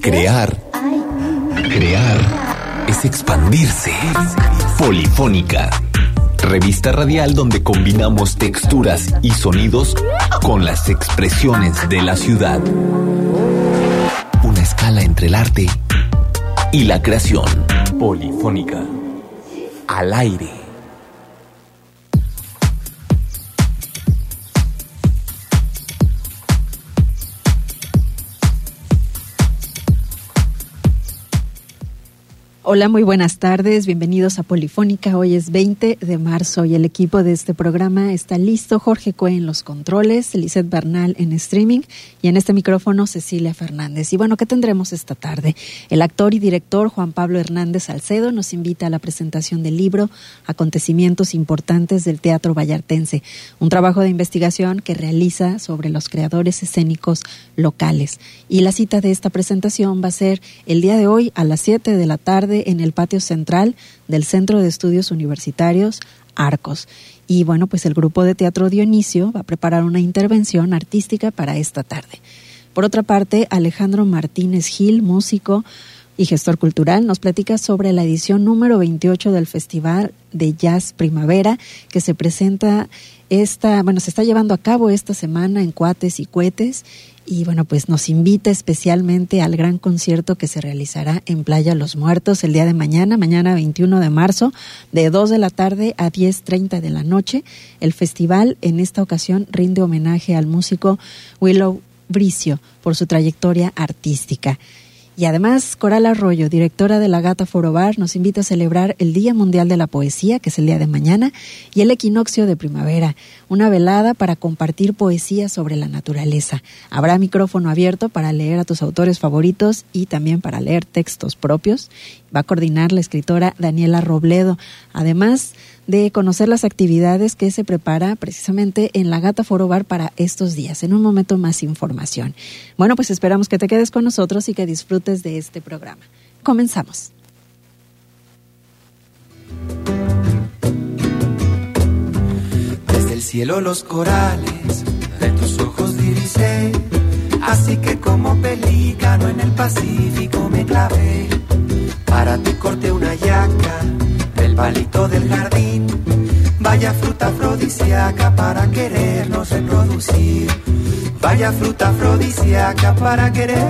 Crear es expandirse. Polifónica, revista radial donde combinamos texturas y sonidos con las expresiones de la ciudad. Una escala entre el arte y la creación. Polifónica, al aire. Hola, muy buenas tardes, bienvenidos a Polifónica. Hoy es 20 de marzo y el equipo de este programa está listo. Jorge Cue en los controles, Lisette Bernal en streaming y en este micrófono Cecilia Fernández. Y bueno, ¿qué tendremos esta tarde? El actor y director Juan Pablo Hernández Salcedo nos invita a la presentación del libro Acontecimientos importantes del teatro vallartense, un trabajo de investigación que realiza sobre los creadores escénicos locales. Y la cita de esta presentación va a ser el día de hoy a las 7 de la tarde en el patio central del Centro de Estudios Universitarios Arcos. Y bueno, pues el grupo de Teatro Dionisio va a preparar una intervención artística para esta tarde. Por otra parte, Alejandro Martínez Gil, músico y gestor cultural, nos platica sobre la edición número 28 del Festival de Jazz Primavera, que se presenta se está llevando a cabo esta semana en Cuates y Cuetes. Y bueno, pues nos invita especialmente al gran concierto que se realizará en Playa Los Muertos el día de mañana 21 de marzo, de 2 de la tarde a 10:30 de la noche. El festival en esta ocasión rinde homenaje al músico Willow Bricio por su trayectoria artística. Y además, Coral Arroyo, directora de la Gata Foro Bar, nos invita a celebrar el Día Mundial de la Poesía, que es el día de mañana, y el Equinoccio de Primavera, una velada para compartir poesía sobre la naturaleza. Habrá micrófono abierto para leer a tus autores favoritos y también para leer textos propios. Va a coordinar la escritora Daniela Robledo, además de conocer las actividades que se prepara precisamente en la Gata Foro Bar para estos días. En un momento más información. Bueno, pues esperamos que te quedes con nosotros y que disfrutes de este programa. Comenzamos. Desde el cielo los corales de tus ojos divisé, así que como pelícano en el Pacífico me clavé. Para ti corté una yaca del palito del jardín, vaya fruta afrodisíaca para querernos reproducir. Vaya fruta afrodisíaca para querernos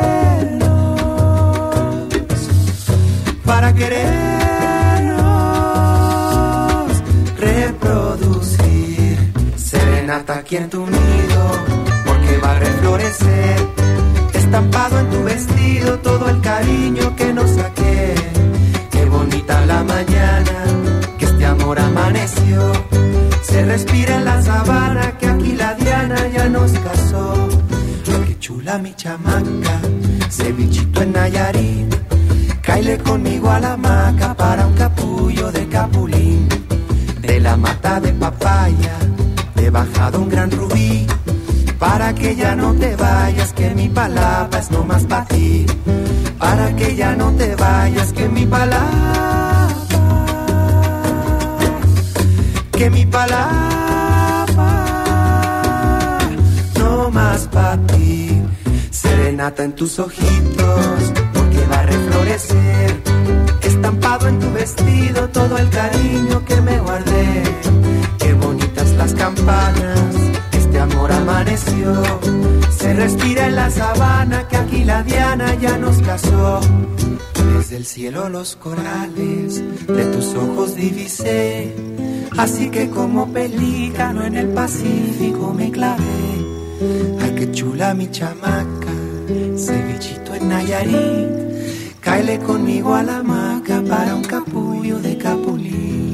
reproducir. Serenata aquí en tu nido, porque va a reflorecer, estampado en tu vestido todo el cariño que nos saqué. Qué bonita la mañana, que este amor amaneció. Se respira en la sabana, que aquí la Diana ya nos casó. Qué chula mi chamaca, cevichito en Nayarit. Cáele conmigo a la hamaca para un capullo de capulín. De la mata de papaya, he bajado un gran rubí. Para que ya no te vayas, que mi palapa es nomás para ti. Para que ya no te vayas, que mi palapa no más para ti. Serenata en tus ojitos, porque va a reflorecer, estampado en tu vestido todo el cariño que me guardé. Qué bonitas las campanas, este amor amaneció. Se respira en la sabana, que aquí la Diana ya nos casó. Desde el cielo los corales de tus ojos divisé, así que como pelícano en el Pacífico me clavé. Ay, qué chula mi chamaca, cevichito en Nayarit. Cáele conmigo a la hamaca para un capullo de capulín.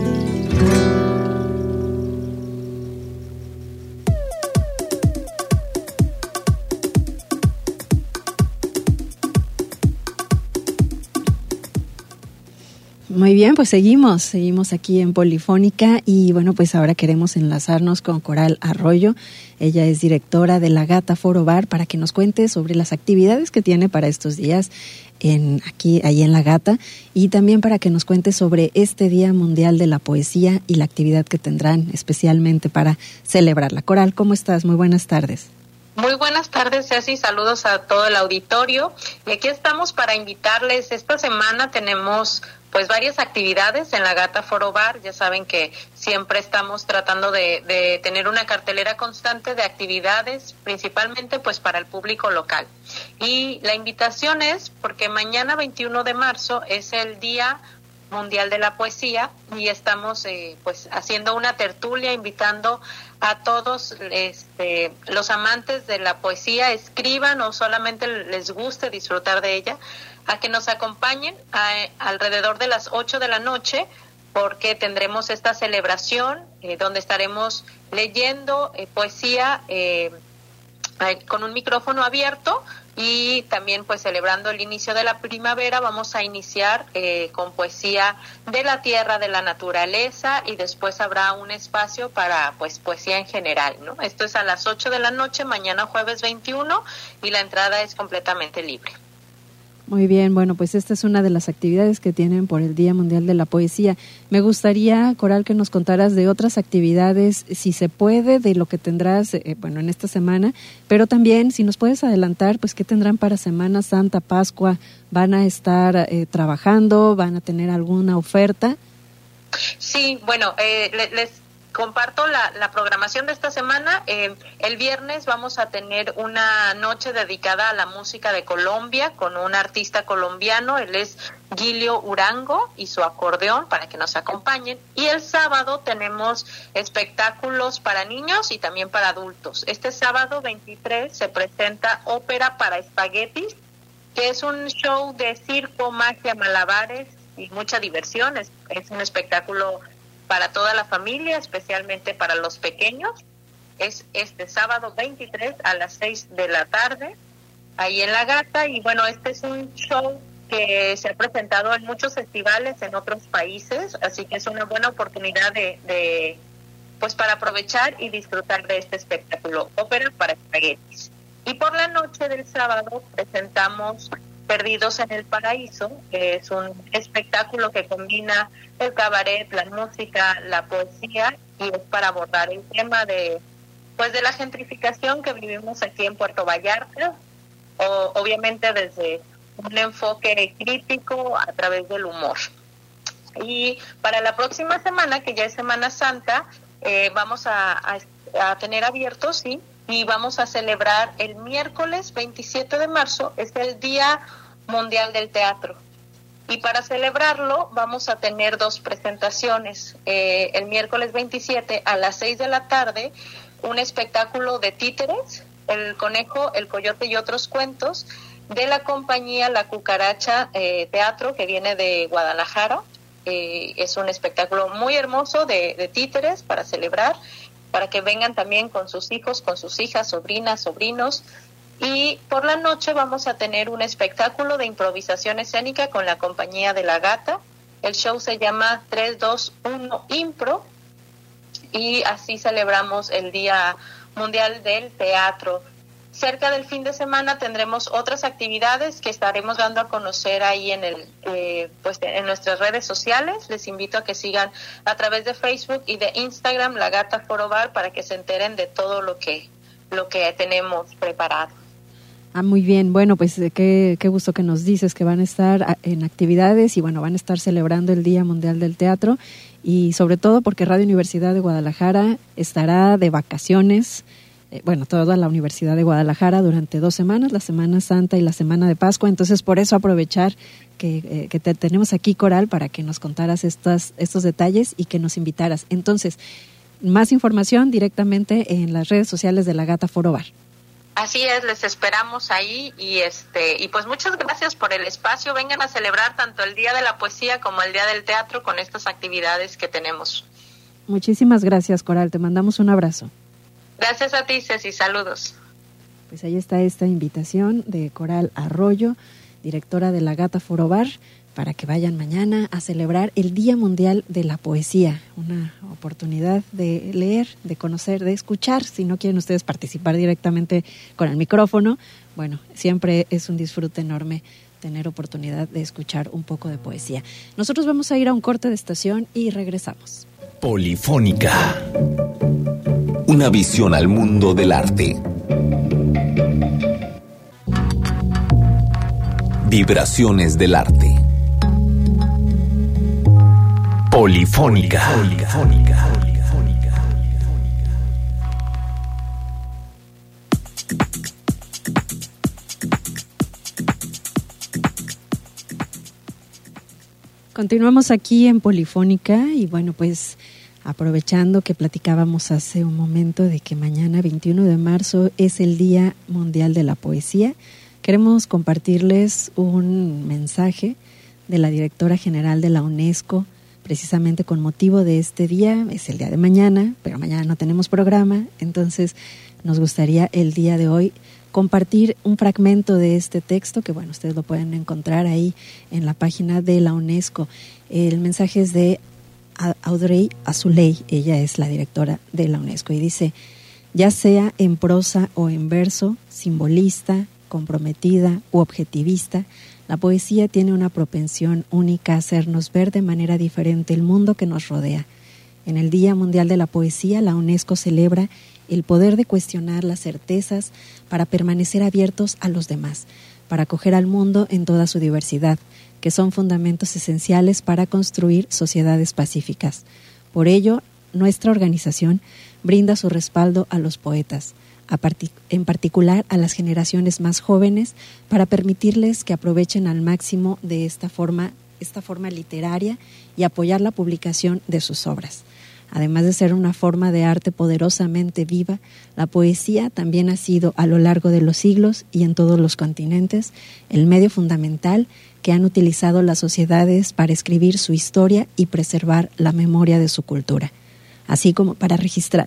Muy bien, pues seguimos aquí en Polifónica y bueno, pues ahora queremos enlazarnos con Coral Arroyo. Ella es directora de la Gata Foro Bar para que nos cuente sobre las actividades que tiene para estos días ahí en La Gata, y también para que nos cuente sobre este Día Mundial de la Poesía y la actividad que tendrán especialmente para celebrarla. Coral, ¿cómo estás? Muy buenas tardes. Muy buenas tardes, Ceci, saludos a todo el auditorio. Y aquí estamos para invitarles. Esta semana tenemos pues varias actividades en la Gata Foro Bar. Ya saben que siempre estamos tratando de tener una cartelera constante de actividades, principalmente pues para el público local. Y la invitación es porque mañana 21 de marzo es el Día Mundial de la Poesía y estamos pues haciendo una tertulia invitando a todos los amantes de la poesía, escriban o solamente les guste disfrutar de ella, a que nos acompañen alrededor de las 8 de la noche, porque tendremos esta celebración donde estaremos leyendo poesía con un micrófono abierto y también pues celebrando el inicio de la primavera. Vamos a iniciar con poesía de la tierra, de la naturaleza, y después habrá un espacio para pues poesía en general, ¿no? Esto es a las 8 de la noche, mañana jueves 21, y la entrada es completamente libre. Muy bien, bueno, pues esta es una de las actividades que tienen por el Día Mundial de la Poesía. Me gustaría, Coral, que nos contaras de otras actividades, si se puede, de lo que tendrás, en esta semana, pero también, si nos puedes adelantar, pues, ¿qué tendrán para Semana Santa, Pascua? ¿Van a estar trabajando? ¿Van a tener alguna oferta? Sí, bueno, les comparto la programación de esta semana. El viernes vamos a tener una noche dedicada a la música de Colombia con un artista colombiano. Él es Gilio Urango y su acordeón, para que nos acompañen. Y el sábado tenemos espectáculos para niños y también para adultos. Este sábado 23 se presenta Ópera para Espaguetis, que es un show de circo, magia, malabares y mucha diversión. Es un espectáculo para toda la familia, especialmente para los pequeños. Es este sábado 23 a las 6 de la tarde, ahí en La Gata. Y bueno, este es un show que se ha presentado en muchos festivales en otros países, así que es una buena oportunidad pues para aprovechar y disfrutar de este espectáculo, Ópera para Espaguetis. Y por la noche del sábado presentamos Perdidos en el Paraíso, que es un espectáculo que combina el cabaret, la música, la poesía, y es para abordar el tema de la gentrificación que vivimos aquí en Puerto Vallarta, obviamente desde un enfoque crítico a través del humor. Y para la próxima semana, que ya es Semana Santa, vamos a tener abiertos, sí, y vamos a celebrar el miércoles 27 de marzo, es el Día Mundial del Teatro. Y para celebrarlo vamos a tener dos presentaciones. El miércoles 27 a las 6 de la tarde, un espectáculo de títeres, El Conejo, El Coyote y otros cuentos, de la compañía La Cucaracha Teatro, que viene de Guadalajara. Es un espectáculo muy hermoso de títeres para celebrar, para que vengan también con sus hijos, con sus hijas, sobrinas, sobrinos. Y por la noche vamos a tener un espectáculo de improvisación escénica con la compañía de La Gata. El show se llama 3-2-1 Impro, y así celebramos el Día Mundial del Teatro. Cerca del fin de semana tendremos otras actividades que estaremos dando a conocer ahí en en nuestras redes sociales. Les invito a que sigan a través de Facebook y de Instagram La Gata Foro Bar, para que se enteren de todo lo que tenemos preparado. Muy bien, bueno, pues qué gusto que nos dices que van a estar en actividades y van a estar celebrando el Día Mundial del Teatro, y sobre todo porque Radio Universidad de Guadalajara estará de vacaciones, toda la Universidad de Guadalajara durante 2 semanas, la Semana Santa y la Semana de Pascua. Entonces, por eso aprovechar que te tenemos aquí, Coral, para que nos contaras estos detalles y que nos invitaras. Entonces, más información directamente en las redes sociales de La Gata Foro Bar. Así es, les esperamos ahí y pues muchas gracias por el espacio. Vengan a celebrar tanto el Día de la Poesía como el Día del Teatro con estas actividades que tenemos. Muchísimas gracias, Coral, te mandamos un abrazo. Gracias a ti, Ceci, saludos. Pues ahí está esta invitación de Coral Arroyo, directora de La Gata Foro Bar, para que vayan mañana a celebrar el Día Mundial de la Poesía. Una oportunidad de leer, de conocer, de escuchar. Si no quieren ustedes participar directamente con el micrófono, siempre es un disfrute enorme tener oportunidad de escuchar un poco de poesía. Nosotros vamos a ir a un corte de estación y regresamos. Polifónica. Una visión al mundo del arte. Vibraciones del arte. Polifónica. Continuamos aquí en Polifónica y bueno, pues aprovechando que platicábamos hace un momento de que mañana 21 de marzo es el Día Mundial de la Poesía, queremos compartirles un mensaje de la directora general de la UNESCO, precisamente con motivo de este día. Es el día de mañana, pero mañana no tenemos programa, entonces nos gustaría el día de hoy compartir un fragmento de este texto, que bueno, ustedes lo pueden encontrar ahí en la página de la UNESCO. El mensaje es de Audrey Azoulay, ella es la directora de la UNESCO, y dice: ya sea en prosa o en verso, simbolista, comprometida u objetivista, la poesía tiene una propensión única a hacernos ver de manera diferente el mundo que nos rodea. En el Día Mundial de la Poesía, la UNESCO celebra el poder de cuestionar las certezas para permanecer abiertos a los demás, para acoger al mundo en toda su diversidad, que son fundamentos esenciales para construir sociedades pacíficas. Por ello, nuestra organización brinda su respaldo a los poetas, en particular a las generaciones más jóvenes, para permitirles que aprovechen al máximo de esta forma literaria y apoyar la publicación de sus obras. Además de ser una forma de arte poderosamente viva, la poesía también ha sido, a lo largo de los siglos y en todos los continentes, el medio fundamental que han utilizado las sociedades para escribir su historia y preservar la memoria de su cultura, así como para registrar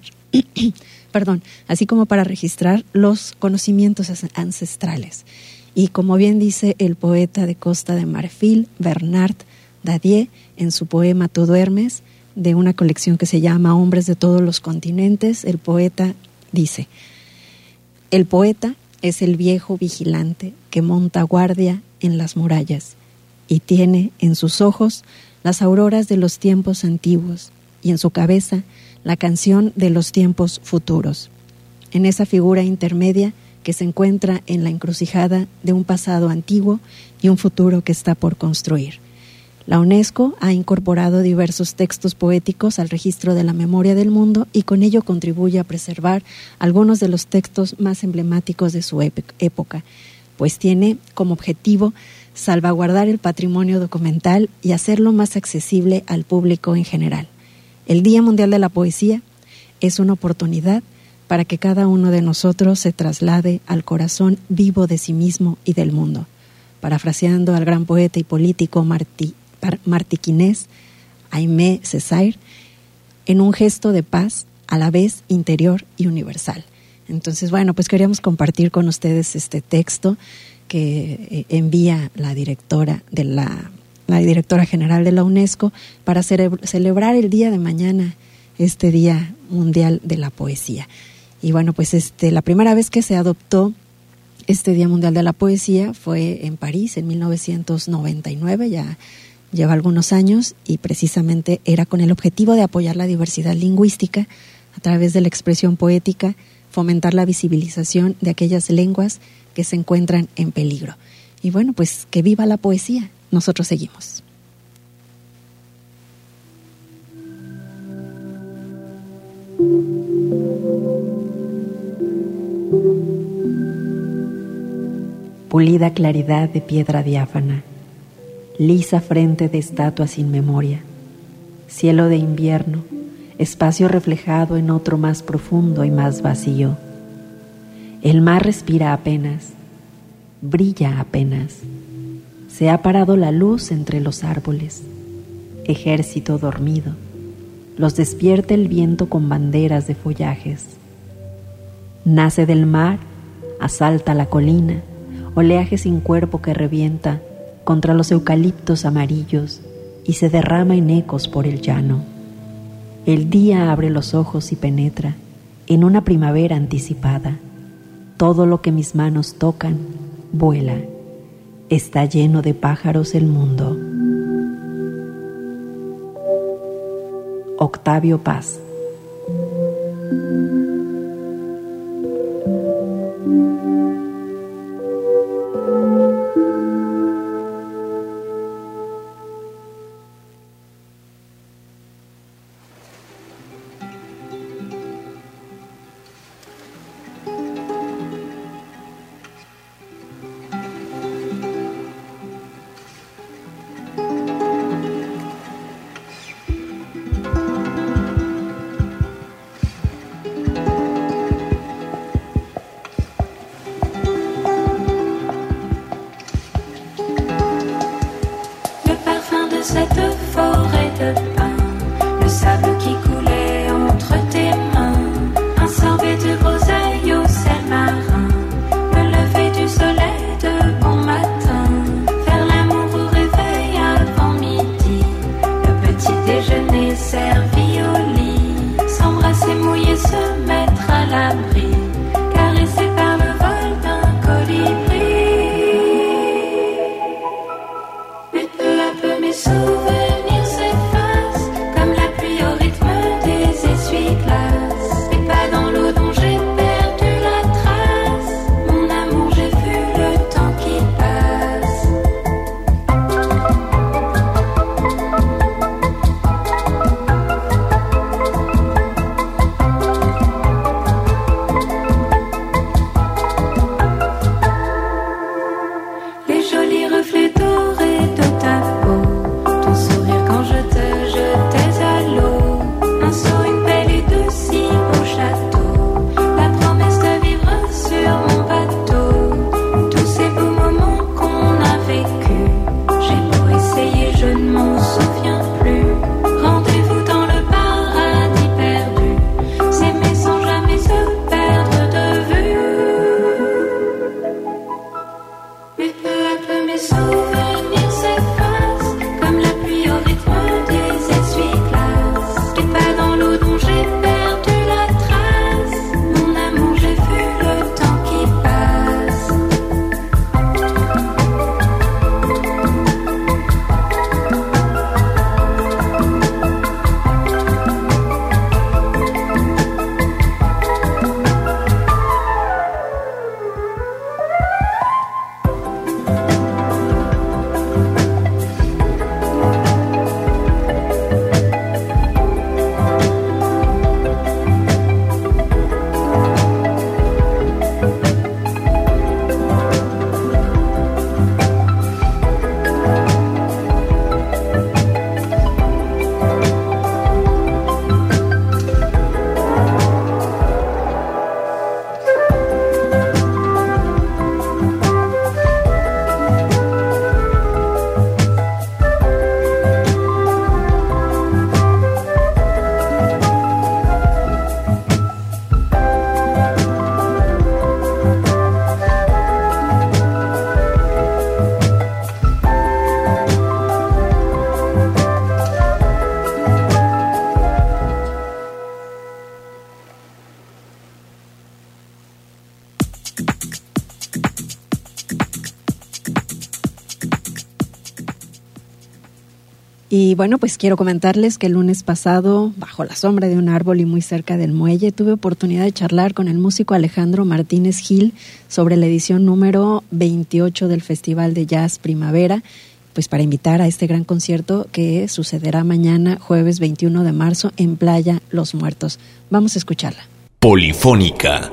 los conocimientos ancestrales. Y como bien dice el poeta de Costa de Marfil, Bernard Dadier, en su poema Tú duermes, de una colección que se llama Hombres de todos los continentes, el poeta dice: el poeta es el viejo vigilante que monta guardia en las murallas y tiene en sus ojos las auroras de los tiempos antiguos y en su cabeza la canción de los tiempos futuros. En esa figura intermedia que se encuentra en la encrucijada de un pasado antiguo y un futuro que está por construir. La UNESCO ha incorporado diversos textos poéticos al registro de la memoria del mundo y con ello contribuye a preservar algunos de los textos más emblemáticos de su época, pues tiene como objetivo salvaguardar el patrimonio documental y hacerlo más accesible al público en general. El Día Mundial de la Poesía es una oportunidad para que cada uno de nosotros se traslade al corazón vivo de sí mismo y del mundo. Parafraseando al gran poeta y político martiquinés Aimé Césaire, en un gesto de paz a la vez interior y universal. Entonces, bueno, pues queríamos compartir con ustedes este texto que envía la directora general de la UNESCO para celebrar el día de mañana, este Día Mundial de la Poesía. Y bueno, pues la primera vez que se adoptó este Día Mundial de la Poesía fue en París en 1999, ya lleva algunos años, y precisamente era con el objetivo de apoyar la diversidad lingüística a través de la expresión poética, fomentar la visibilización de aquellas lenguas que se encuentran en peligro. Y bueno, pues que viva la poesía. Nosotros seguimos. Pulida claridad de piedra diáfana, lisa frente de estatua sin memoria, cielo de invierno, espacio reflejado en otro más profundo y más vacío. El mar respira apenas, brilla apenas. Se ha parado la luz entre los árboles, ejército dormido. Los despierta el viento con banderas de follajes. Nace del mar, asalta la colina, oleaje sin cuerpo que revienta contra los eucaliptos amarillos y se derrama en ecos por el llano. El día abre los ojos y penetra en una primavera anticipada. Todo lo que mis manos tocan vuela. Está lleno de pájaros el mundo. Octavio Paz. de pain, le sable qui coulait entre tes mains, un sorbet de groseille au sel marin, le lever du soleil de bon matin, faire l'amour au réveil avant midi, le petit déjeuner servi au lit, s'embrasser, mouiller, se mettre à l'abri, caressé par le vol d'un colibri. Mais peu à peu mes souvenirs s'effacent, comme la pluie au rythme des essuie-glaces, et pas dans l'eau dont j'ai perdu la trace, mon amour j'ai vu le temps qui passe. Les jolis reflets dorés de ta peau, ton sourire quand je te jetais à l'eau, un saut, une pelle et deux si beaux châteaux, la promesse de vivre sur mon bateau, tous ces beaux moments qu'on a vécus, j'ai beau essayer, je ne m'en souviens plus, rendez-vous dans le paradis perdu, s'aimer sans jamais se perdre de vue. Mais peu à peu mes souvenirs s'effacent, comme la pluie au rythme des essuie-glaces, et pas dans l'eau dont j'ai perdu la trace, mon amour j'ai vu le temps qui passe. Y bueno, pues quiero comentarles que el lunes pasado, bajo la sombra de un árbol y muy cerca del muelle, tuve oportunidad de charlar con el músico Alejandro Martínez Gil sobre la edición número 28 del Festival de Jazz Primavera, pues para invitar a este gran concierto que sucederá mañana, jueves 21 de marzo, en Playa Los Muertos. Vamos a escucharla. Polifónica.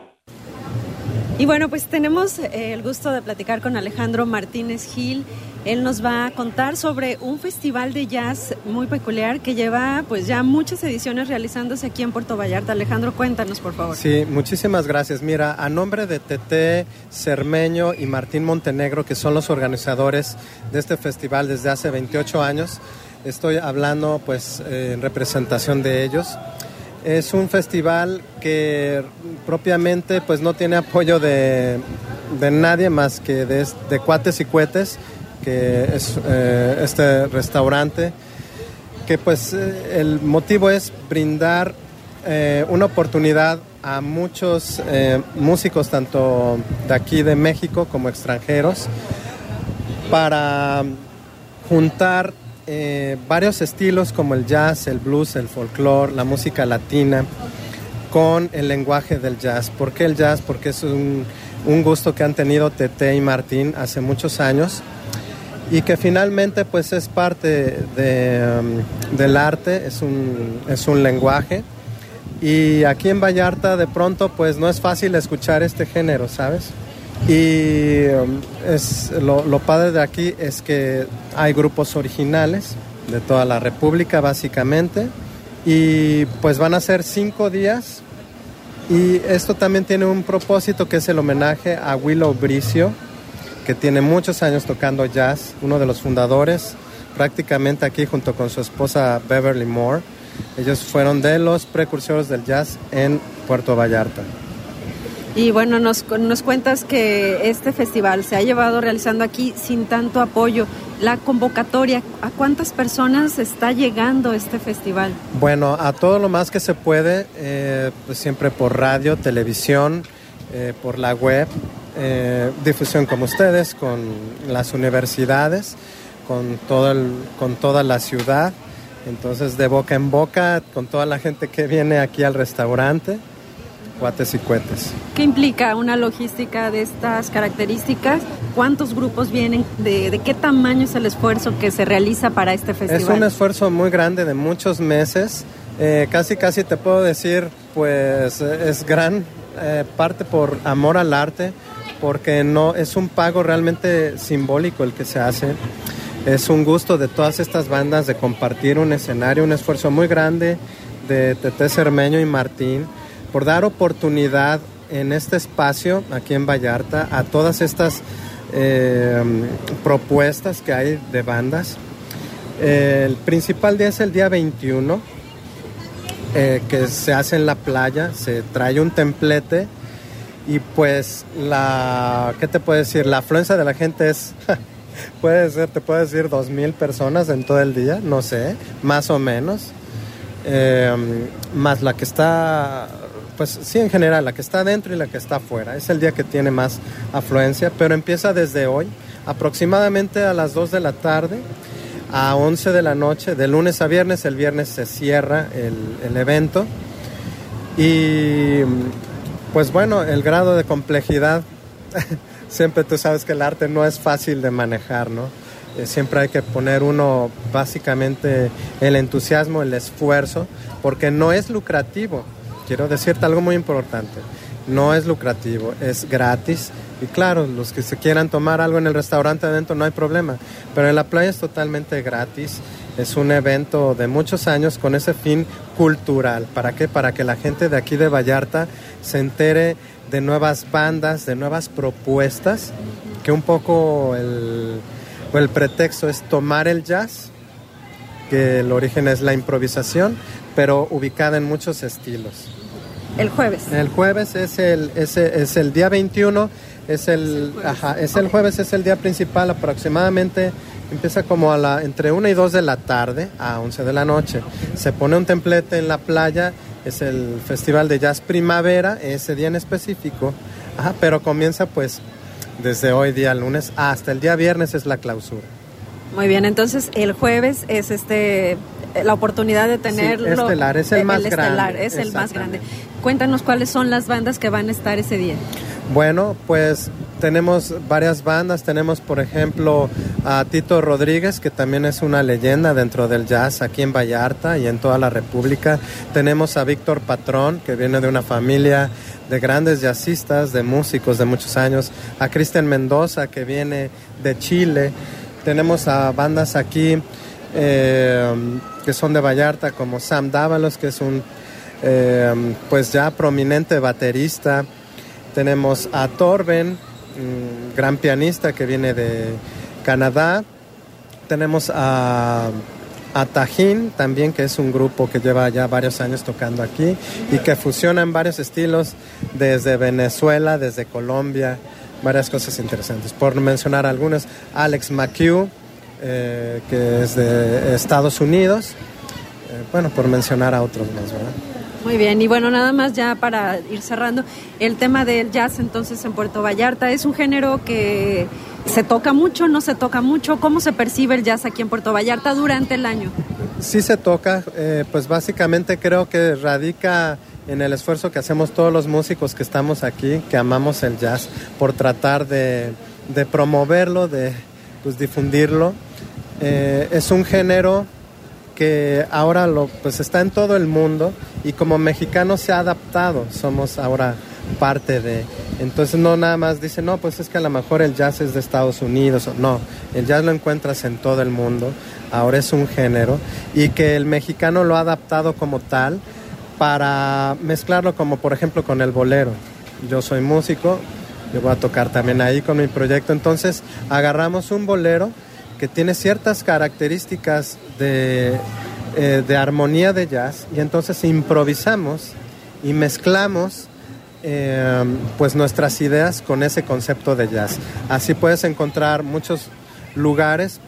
Y bueno, pues tenemos el gusto de platicar con Alejandro Martínez Gil. Él nos va a contar sobre un festival de jazz muy peculiar que lleva pues ya muchas ediciones realizándose aquí en Puerto Vallarta. Alejandro, cuéntanos, por favor. Sí, muchísimas gracias. Mira, a nombre de Tete Cermeño y Martín Montenegro, que son los organizadores de este festival desde hace 28 años, estoy hablando pues en representación de ellos. Es un festival que propiamente pues no tiene apoyo de nadie más que de Cuates y Cuetes, que es este restaurante, que pues el motivo es brindar una oportunidad a muchos músicos, tanto de aquí de México como extranjeros, para juntar varios estilos como el jazz, el blues, el folclore, la música latina, con el lenguaje del jazz. ¿Por qué el jazz? Porque es un gusto que han tenido Tete y Martín hace muchos años, y que finalmente pues es parte del arte, es un lenguaje. Y aquí en Vallarta de pronto pues no es fácil escuchar este género, ¿sabes? Y lo padre de aquí es que hay grupos originales de toda la República básicamente, y pues van a ser 5 días, y esto también tiene un propósito, que es el homenaje a Willow Bricio, que tiene muchos años tocando jazz, uno de los fundadores prácticamente aquí junto con su esposa Beverly Moore. Ellos fueron de los precursores del jazz en Puerto Vallarta. Y bueno, nos cuentas que este festival se ha llevado realizando aquí sin tanto apoyo. La convocatoria, ¿a cuántas personas está llegando este festival? Bueno, a todo lo más que se puede, pues siempre por radio, televisión, por la web, difusión como ustedes, con las universidades, con toda la ciudad. Entonces, de boca en boca, con toda la gente que viene aquí al restaurante, cuates y cuetes. ¿Qué implica una logística de estas características? ¿Cuántos grupos vienen? ¿De qué tamaño es el esfuerzo que se realiza para este festival? Es un esfuerzo muy grande de muchos meses. Casi te puedo decir, pues es gran parte por amor al arte, porque no es un pago realmente simbólico el que se hace. Es un gusto de todas estas bandas de compartir un escenario, un esfuerzo muy grande de Tete Cermeño y Martín, por dar oportunidad en este espacio, aquí en Vallarta, a todas estas propuestas que hay de bandas. El principal día es el día 21, que se hace en la playa, se trae un templete y pues ¿qué te puedo decir? La afluencia de la gente es, te puedo decir 2,000 personas en todo el día, no sé, más o menos, más la que está... Pues sí, en general, la que está adentro y la que está afuera. Es el día que tiene más afluencia, pero empieza desde hoy, aproximadamente a las 2 de la tarde a 11 de la noche, de lunes a viernes. El viernes se cierra el evento. Y pues bueno, el grado de complejidad, siempre tú sabes que el arte no es fácil de manejar, ¿no? Siempre hay que poner uno, básicamente, el entusiasmo, el esfuerzo, porque no es lucrativo. Quiero decirte algo muy importante, no es lucrativo, es gratis y claro, los que se quieran tomar algo en el restaurante adentro no hay problema, pero en la playa es totalmente gratis, es un evento de muchos años con ese fin cultural. ¿Para qué? Para que la gente de aquí de Vallarta se entere de nuevas bandas, de nuevas propuestas, que un poco el pretexto es tomar el jazz, que el origen es la improvisación, pero ubicada en muchos estilos. El jueves. El jueves es el día 21, es el jueves, es el día principal, aproximadamente empieza como entre 1 y 2 de la tarde a 11 de la noche. Se pone un templete en la playa, es el Festival de Jazz Primavera, ese día en específico, pero comienza pues desde hoy día lunes hasta el día viernes es la clausura. Muy bien, entonces el jueves es la oportunidad de tenerlo. Sí, estelar, es el más grande. Es el más grande. Cuéntanos cuáles son las bandas que van a estar ese día. Bueno, pues tenemos varias bandas. Tenemos, por ejemplo, a Tito Rodríguez, que también es una leyenda dentro del jazz aquí en Vallarta y en toda la República. Tenemos a Víctor Patrón, que viene de una familia de grandes jazzistas, de músicos de muchos años. A Cristian Mendoza, que viene de Chile. Tenemos a bandas aquí que son de Vallarta, como Sam Dávalos, que es un pues ya prominente baterista. Tenemos a Torben, un gran pianista que viene de Canadá. Tenemos a Tajín también, que es un grupo que lleva ya varios años tocando aquí y que fusiona en varios estilos, desde Venezuela, desde Colombia, varias cosas interesantes. Por mencionar algunas, Alex McHugh, que es de Estados Unidos, bueno, por mencionar a otros más, ¿verdad? Muy bien, y bueno, nada más ya para ir cerrando, el tema del jazz entonces en Puerto Vallarta, ¿es un género que se toca mucho, no se toca mucho? ¿Cómo se percibe el jazz aquí en Puerto Vallarta durante el año? Sí se toca, pues básicamente creo que radica en el esfuerzo que hacemos todos los músicos que estamos aquí, que amamos el jazz, por tratar de promoverlo, de pues difundirlo. Es un género que ahora pues está en todo el mundo y como mexicanos se ha adaptado, somos ahora parte de, entonces no nada más dicen, no, pues es que a lo mejor el jazz es de Estados Unidos, no, el jazz lo encuentras en todo el mundo, ahora es un género y que el mexicano lo ha adaptado como tal para mezclarlo como por ejemplo con el bolero. Yo soy músico, yo voy a tocar también ahí con mi proyecto, entonces agarramos un bolero que tiene ciertas características de armonía de jazz, y entonces improvisamos y mezclamos pues nuestras ideas con ese concepto de jazz. Así puedes encontrar muchos lugares.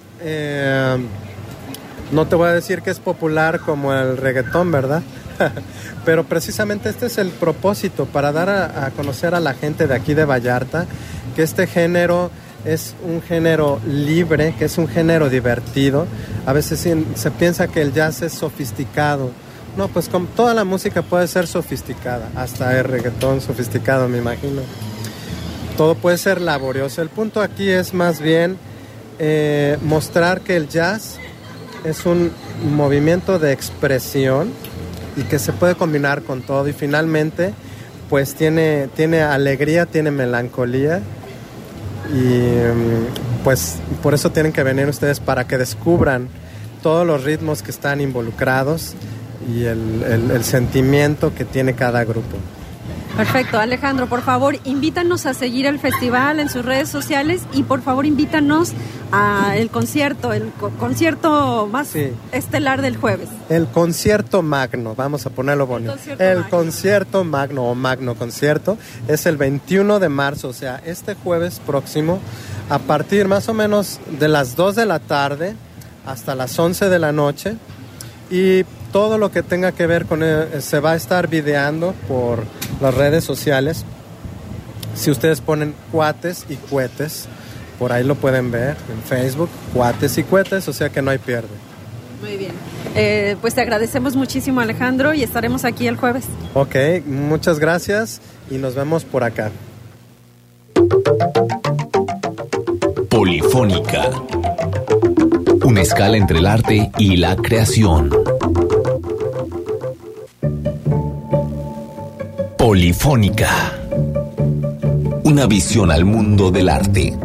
No te voy a decir que es popular como el reggaetón, ¿verdad? Pero precisamente este es el propósito, para dar a conocer a la gente de aquí de Vallarta que este género es un género libre, que es un género divertido. A veces se piensa que el jazz es sofisticado. No, pues con toda la música puede ser sofisticada, hasta el reggaetón sofisticado, me imagino. Todo puede ser laborioso. El punto aquí es más bien mostrar que el jazz es un movimiento de expresión y que se puede combinar con todo, y finalmente pues tiene alegría, tiene melancolía, y pues por eso tienen que venir ustedes, para que descubran todos los ritmos que están involucrados y el sentimiento que tiene cada grupo. Perfecto, Alejandro, por favor, invítanos a seguir el festival en sus redes sociales, y por favor invítanos al concierto, el concierto más estelar del jueves. El concierto magno, vamos a ponerlo bonito. Concierto magno o magno concierto es el 21 de marzo, o sea, este jueves próximo, a partir más o menos de las 2 de la tarde hasta las 11 de la noche, y todo lo que tenga que ver con se va a estar videando por las redes sociales. Si ustedes ponen Cuates y Cuetes, por ahí lo pueden ver en Facebook, Cuates y Cuetes, o sea que no hay pierde. Muy bien. Pues te agradecemos muchísimo, Alejandro, y estaremos aquí el jueves. Ok, muchas gracias y nos vemos por acá. Polifónica. Una escala entre el arte y la creación. Polifónica. Una visión al mundo del arte.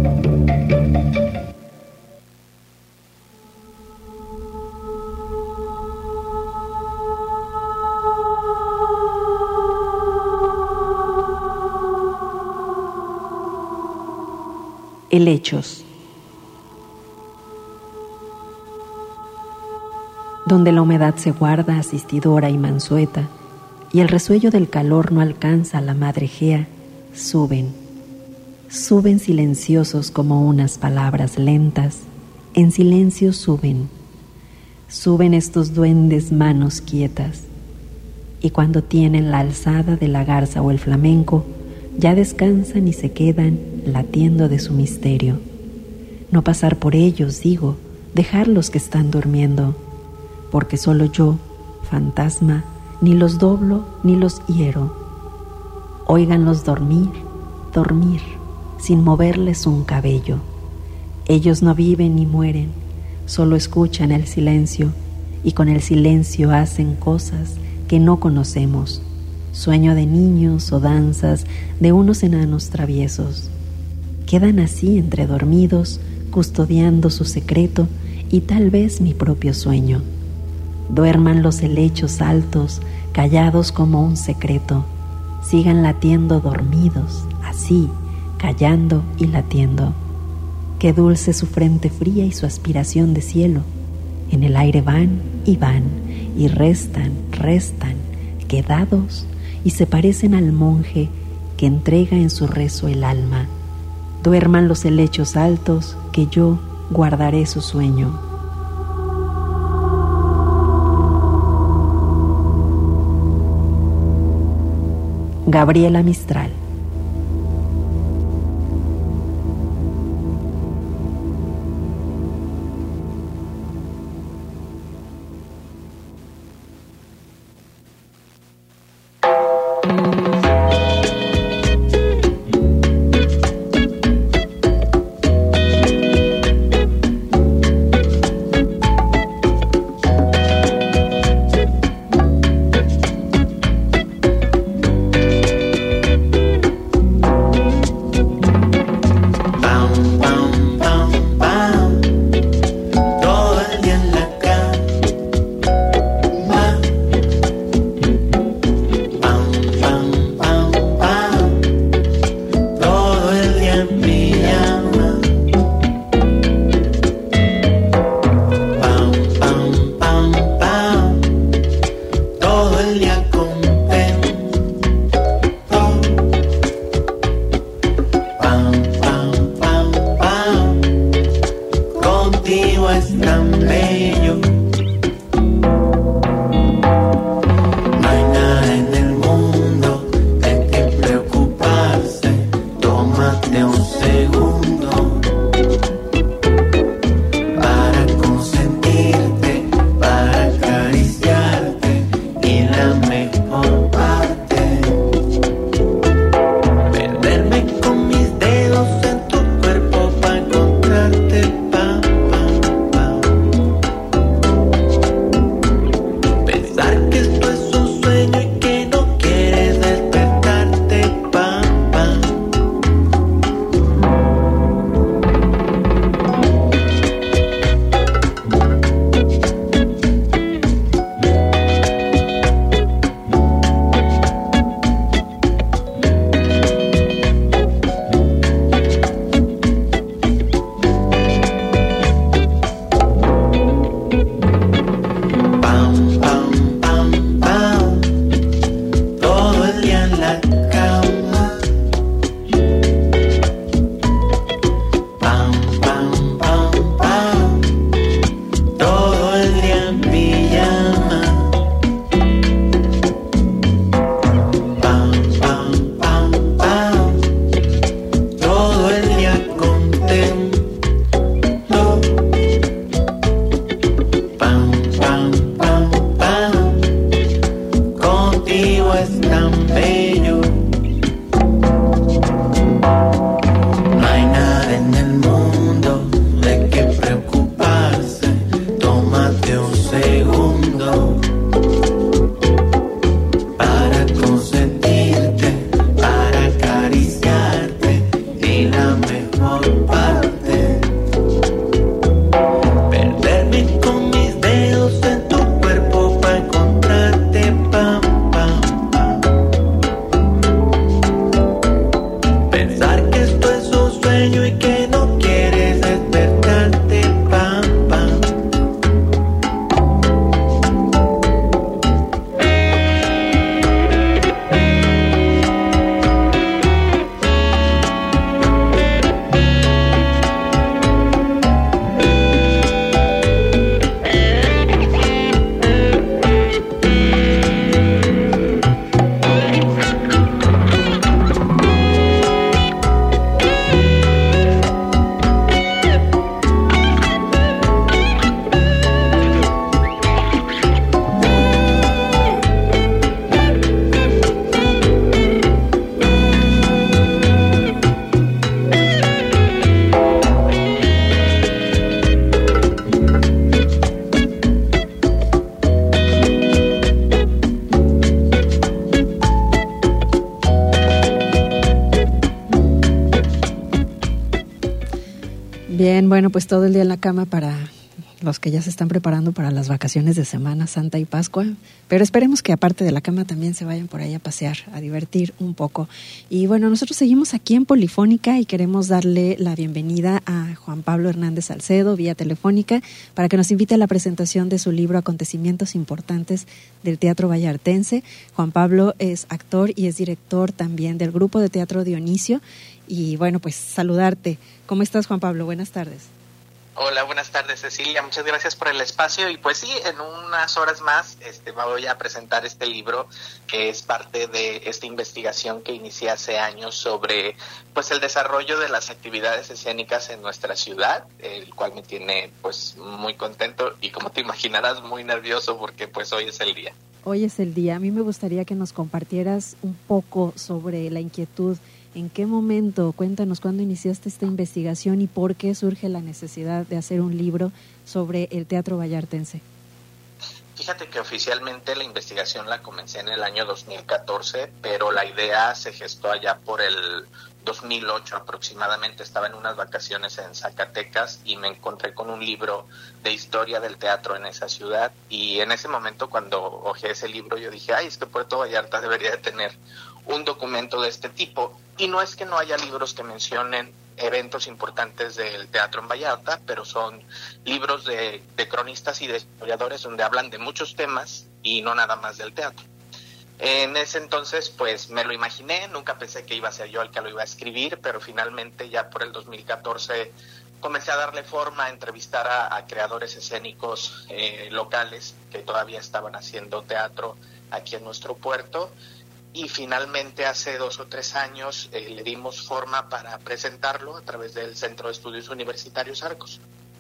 Helechos. Donde la humedad se guarda asistidora y mansueta, y el resuello del calor no alcanza a la madre Gea, suben silenciosos como unas palabras lentas, en silencio suben estos duendes manos quietas, y cuando tienen la alzada de la garza o el flamenco, ya descansan y se quedan latiendo de su misterio. No pasar por ellos, digo, dejarlos que están durmiendo, porque solo yo, fantasma, ni los doblo ni los hiero. Óiganlos dormir, sin moverles un cabello. Ellos no viven ni mueren, solo escuchan el silencio, y con el silencio hacen cosas que no conocemos. Sueño de niños o danzas de unos enanos traviesos. Quedan así entre dormidos, custodiando su secreto y tal vez mi propio sueño. Duerman los helechos altos, callados como un secreto. Sigan latiendo dormidos, así, callando y latiendo. Qué dulce su frente fría y su aspiración de cielo. En el aire van, y restan, quedados, y se parecen al monje que entrega en su rezo el alma. Duerman los helechos altos, que yo guardaré su sueño. Gabriela Mistral. Bueno, pues todo el día en la cama para los que ya se están preparando para las vacaciones de Semana Santa y Pascua, pero esperemos que aparte de la cama también se vayan por ahí a pasear, a divertir un poco. Y bueno, nosotros seguimos aquí en Polifónica y queremos darle la bienvenida a Juan Pablo Hernández Salcedo vía telefónica para que nos invite a la presentación de su libro Acontecimientos Importantes del Teatro Vallartense. Juan Pablo es actor y es director también del grupo de teatro Dionisio. Y bueno, pues saludarte. ¿Cómo estás, Juan Pablo? Buenas tardes. Hola, buenas tardes, Cecilia. Muchas gracias por el espacio. Y pues sí, en unas horas más voy a presentar este libro que es parte de esta investigación que inicié hace años sobre pues el desarrollo de las actividades escénicas en nuestra ciudad, el cual me tiene pues muy contento y, como te imaginarás, muy nervioso porque pues hoy es el día. Hoy es el día. A mí me gustaría que nos compartieras un poco sobre la inquietud. ¿En qué momento? Cuéntanos cuándo iniciaste esta investigación y por qué surge la necesidad de hacer un libro sobre el teatro vallartense. Fíjate que oficialmente la investigación la comencé en el año 2014, pero la idea se gestó allá por el 2008 aproximadamente. Estaba en unas vacaciones en Zacatecas y me encontré con un libro de historia del teatro en esa ciudad, y en ese momento, cuando hojeé ese libro, yo dije, es que Puerto Vallarta debería de tener un documento de este tipo. Y no es que no haya libros que mencionen eventos importantes del teatro en Vallarta, pero son libros de cronistas y de historiadores donde hablan de muchos temas y no nada más del teatro. En ese entonces pues me lo imaginé, nunca pensé que iba a ser yo el que lo iba a escribir, pero finalmente ya por el 2014 comencé a darle forma, a entrevistar a creadores escénicos locales que todavía estaban haciendo teatro aquí en nuestro puerto. Y finalmente hace 2 o 3 años le dimos forma para presentarlo a través del Centro de Estudios Universitarios Arcos.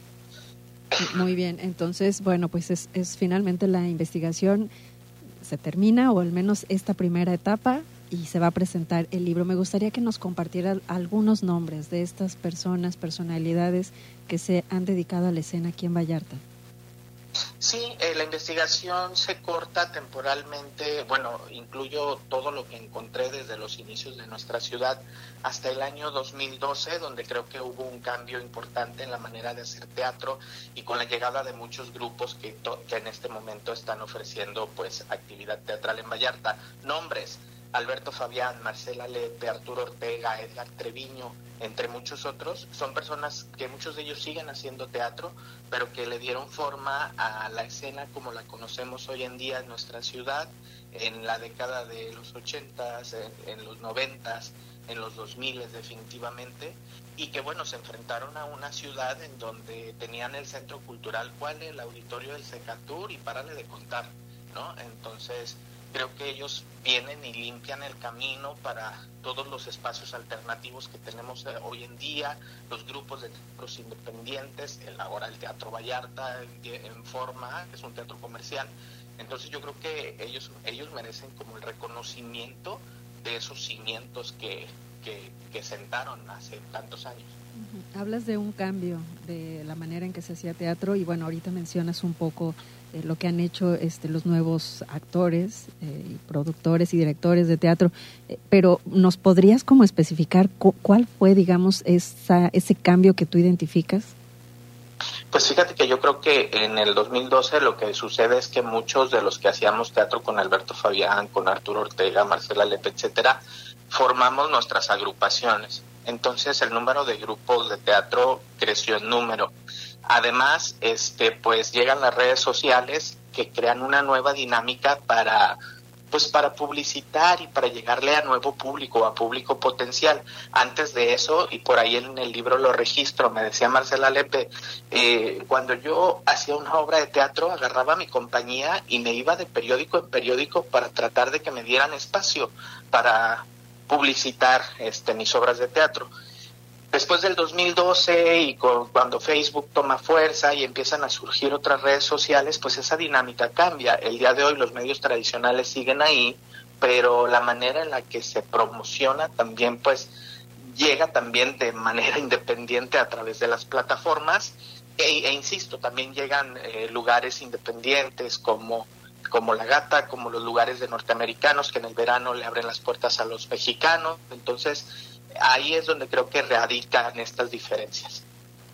Muy bien, entonces, bueno, pues es finalmente la investigación se termina, o al menos esta primera etapa, y se va a presentar el libro. Me gustaría que nos compartiera algunos nombres de estas personalidades que se han dedicado a la escena aquí en Vallarta. Sí, la investigación se corta temporalmente, incluyo todo lo que encontré desde los inicios de nuestra ciudad hasta el año 2012, donde creo que hubo un cambio importante en la manera de hacer teatro y con la llegada de muchos grupos que en este momento están ofreciendo pues actividad teatral en Vallarta. Nombres: Alberto Fabián, Marcela Lepe, Arturo Ortega, Edgar Treviño, entre muchos otros. Son personas que muchos de ellos siguen haciendo teatro, pero que le dieron forma a la escena como la conocemos hoy en día en nuestra ciudad, en la década de los 80s, en los 90s, en los 2000 definitivamente, y que se enfrentaron a una ciudad en donde tenían el centro cultural, el auditorio del Secatur, y párale de contar, ¿no? Entonces creo que ellos vienen y limpian el camino para todos los espacios alternativos que tenemos hoy en día, los grupos de teatros independientes, ahora el Teatro Vallarta en forma, es un teatro comercial. Entonces yo creo que ellos merecen como el reconocimiento de esos cimientos que sentaron hace tantos años. Hablas de un cambio de la manera en que se hacía teatro y ahorita mencionas un poco lo que han hecho los nuevos actores, y productores y directores de teatro, pero ¿nos podrías como especificar cuál fue, digamos, ese cambio que tú identificas? Pues fíjate que yo creo que en el 2012 lo que sucede es que muchos de los que hacíamos teatro con Alberto Fabián, con Arturo Ortega, Marcela Lepe, etcétera, formamos nuestras agrupaciones. Entonces el número de grupos de teatro creció en número. Además, pues llegan las redes sociales que crean una nueva dinámica para publicitar y para llegarle a nuevo público, a público potencial. Antes de eso, y por ahí en el libro lo registro, me decía Marcela Lepe, cuando yo hacía una obra de teatro, agarraba mi compañía y me iba de periódico en periódico para tratar de que me dieran espacio para publicitar mis obras de teatro. Después del 2012 y cuando Facebook toma fuerza y empiezan a surgir otras redes sociales, pues esa dinámica cambia. El día de hoy los medios tradicionales siguen ahí, pero la manera en la que se promociona también pues llega también de manera independiente a través de las plataformas e insisto, también llegan lugares independientes como La Gata, como los lugares de norteamericanos que en el verano le abren las puertas a los mexicanos. Entonces ahí es donde creo que radican estas diferencias.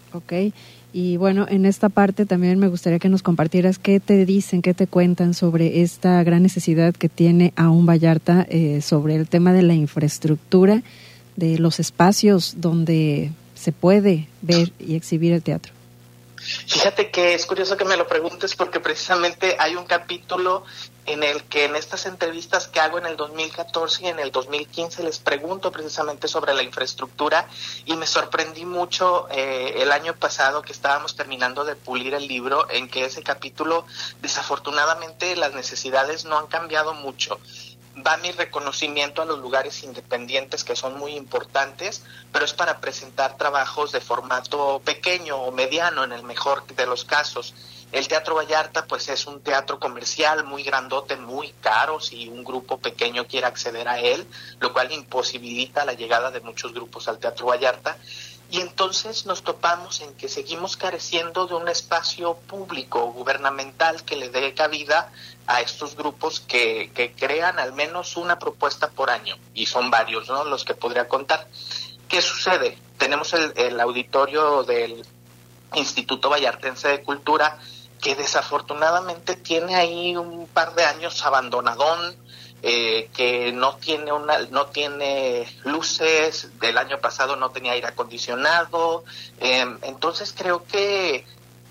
Ok, y bueno, en esta parte también me gustaría que nos compartieras qué te dicen, qué te cuentan sobre esta gran necesidad que tiene aún Vallarta sobre el tema de la infraestructura, de los espacios donde se puede ver y exhibir el teatro. Fíjate que es curioso que me lo preguntes porque precisamente hay un capítulo en el que en estas entrevistas que hago en el 2014 y en el 2015 les pregunto precisamente sobre la infraestructura y me sorprendí mucho el año pasado que estábamos terminando de pulir el libro, en que ese capítulo desafortunadamente las necesidades no han cambiado mucho. Va mi reconocimiento a los lugares independientes que son muy importantes, pero es para presentar trabajos de formato pequeño o mediano en el mejor de los casos. El Teatro Vallarta pues es un teatro comercial muy grandote, muy caro si un grupo pequeño quiere acceder a él, lo cual imposibilita la llegada de muchos grupos al Teatro Vallarta. Y entonces nos topamos en que seguimos careciendo de un espacio público, gubernamental, que le dé cabida a estos grupos que crean al menos una propuesta por año. Y son varios, ¿no?, los que podría contar. ¿Qué sucede? Tenemos el auditorio del Instituto Vallartense de Cultura, que desafortunadamente tiene ahí un par de años abandonadón, que no tiene luces, del año pasado no tenía aire acondicionado, entonces creo que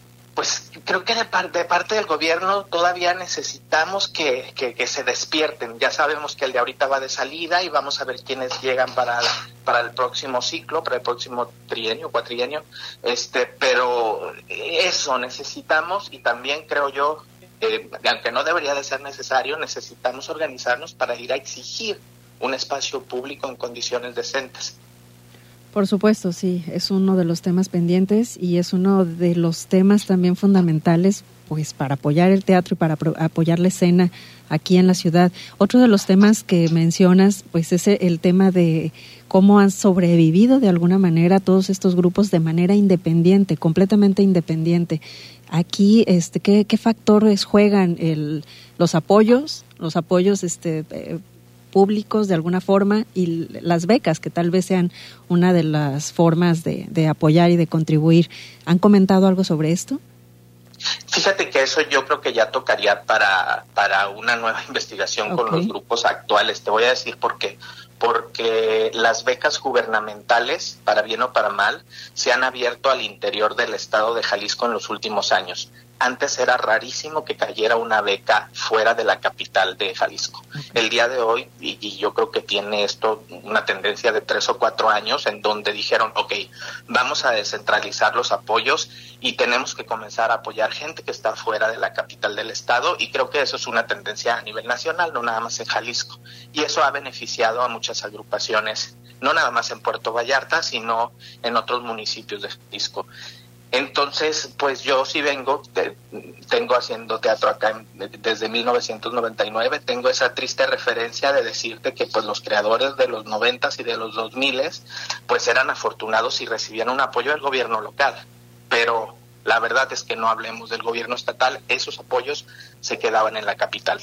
de parte del gobierno todavía necesitamos que se despierten. Ya sabemos que el de ahorita va de salida y vamos a ver quiénes llegan para el próximo ciclo, para el próximo cuatrienio, pero eso necesitamos. Y también creo yo, aunque no debería de ser necesario, necesitamos organizarnos para ir a exigir un espacio público en condiciones decentes. Por supuesto, sí, es uno de los temas pendientes y es uno de los temas también fundamentales pues para apoyar el teatro y para apoyar la escena aquí en la ciudad. Otro de los temas que mencionas pues es el tema de cómo han sobrevivido de alguna manera todos estos grupos de manera independiente, completamente independiente. Aquí, ¿qué factores juegan los apoyos públicos de alguna forma y las becas, que tal vez sean una de las formas de apoyar y de contribuir? ¿Han comentado algo sobre esto? Fíjate que eso yo creo que ya tocaría para una nueva investigación con los grupos actuales. Te voy a decir por qué. Porque las becas gubernamentales, para bien o para mal, se han abierto al interior del estado de Jalisco en los últimos años. Antes era rarísimo que cayera una beca fuera de la capital de Jalisco. El día de hoy, y yo creo que tiene esto una tendencia de 3 o 4 años, en donde dijeron, vamos a descentralizar los apoyos y tenemos que comenzar a apoyar gente que está fuera de la capital del estado, y creo que eso es una tendencia a nivel nacional, no nada más en Jalisco. Y eso ha beneficiado a muchas agrupaciones, no nada más en Puerto Vallarta, sino en otros municipios de Jalisco. Entonces, pues yo sí tengo haciendo teatro acá desde 1999, tengo esa triste referencia de decirte que pues los creadores de los 90s y de los 2000s pues eran afortunados y recibían un apoyo del gobierno local, pero la verdad es que no hablemos del gobierno estatal, esos apoyos se quedaban en la capital.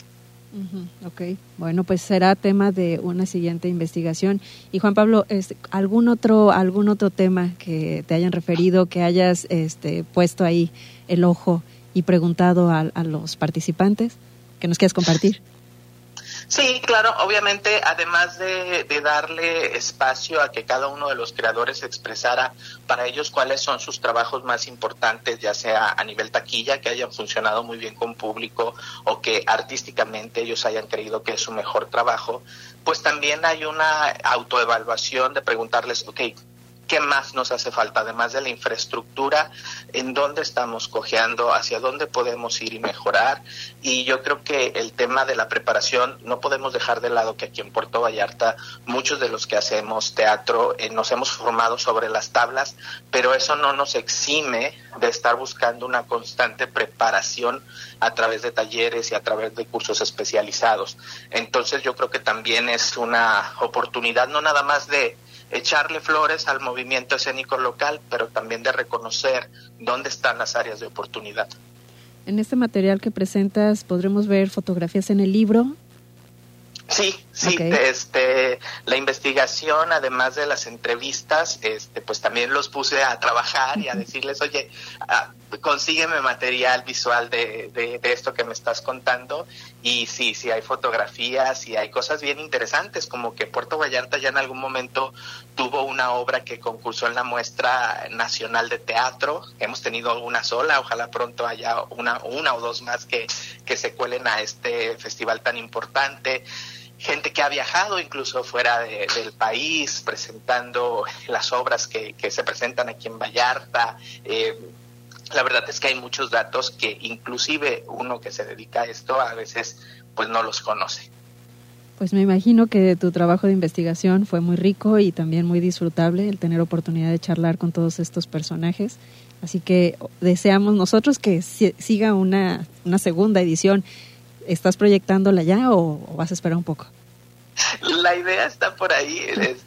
Bueno, pues será tema de una siguiente investigación. Y Juan Pablo, ¿algún otro tema que te hayan referido, que hayas puesto ahí el ojo y preguntado a los participantes que nos quieras compartir? Sí, claro, obviamente, además de darle espacio a que cada uno de los creadores expresara para ellos cuáles son sus trabajos más importantes, ya sea a nivel taquilla, que hayan funcionado muy bien con público o que artísticamente ellos hayan creído que es su mejor trabajo, pues también hay una autoevaluación de preguntarles, ¿qué más nos hace falta? Además de la infraestructura, ¿en dónde estamos cojeando? ¿Hacia dónde podemos ir y mejorar? Y yo creo que el tema de la preparación, no podemos dejar de lado que aquí en Puerto Vallarta, muchos de los que hacemos teatro nos hemos formado sobre las tablas, pero eso no nos exime de estar buscando una constante preparación a través de talleres y a través de cursos especializados. Entonces yo creo que también es una oportunidad, no nada más de echarle flores al movimiento escénico local, pero también de reconocer dónde están las áreas de oportunidad. En este material que presentas, ¿podremos ver fotografías en el libro? Sí, Okay. La investigación, además de las entrevistas, pues también los puse a trabajar y a decirles, oye, consígueme material visual de esto que me estás contando. Y sí, hay fotografías y hay cosas bien interesantes, como que Puerto Vallarta ya en algún momento tuvo una obra que concursó en la Muestra Nacional de Teatro. Hemos tenido una sola, ojalá pronto haya una o dos más que se cuelen a este festival tan importante. Gente que ha viajado incluso fuera del país presentando las obras que se presentan aquí en Vallarta. La verdad es que hay muchos datos que inclusive uno que se dedica a esto a veces pues no los conoce. Pues me imagino que tu trabajo de investigación fue muy rico y también muy disfrutable el tener oportunidad de charlar con todos estos personajes. Así que deseamos nosotros que siga una segunda edición. ¿Estás proyectándola ya o vas a esperar un poco? La idea está por ahí,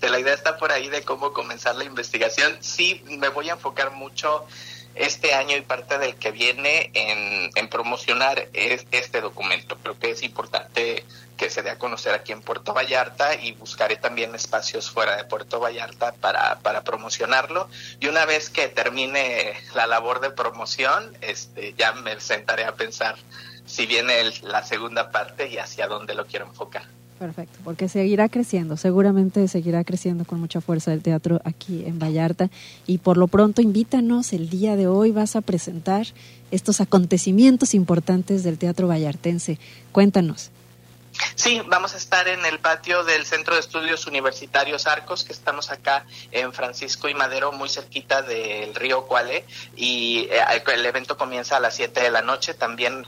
de cómo comenzar la investigación. Sí, me voy a enfocar mucho este año y parte del que viene en promocionar este documento. Creo que es importante que se dé a conocer aquí en Puerto Vallarta y buscaré también espacios fuera de Puerto Vallarta para promocionarlo. Y una vez que termine la labor de promoción, ya me sentaré a pensar si viene la segunda parte y hacia dónde lo quiero enfocar. Perfecto, porque seguirá creciendo, seguramente seguirá creciendo con mucha fuerza el teatro aquí en Vallarta. Y por lo pronto invítanos, el día de hoy vas a presentar estos acontecimientos importantes del teatro vallartense. Cuéntanos. Sí, vamos a estar en el patio del Centro de Estudios Universitarios Arcos, que estamos acá en Francisco y Madero, muy cerquita del río Cuale, y el evento comienza a las 7 de la noche. También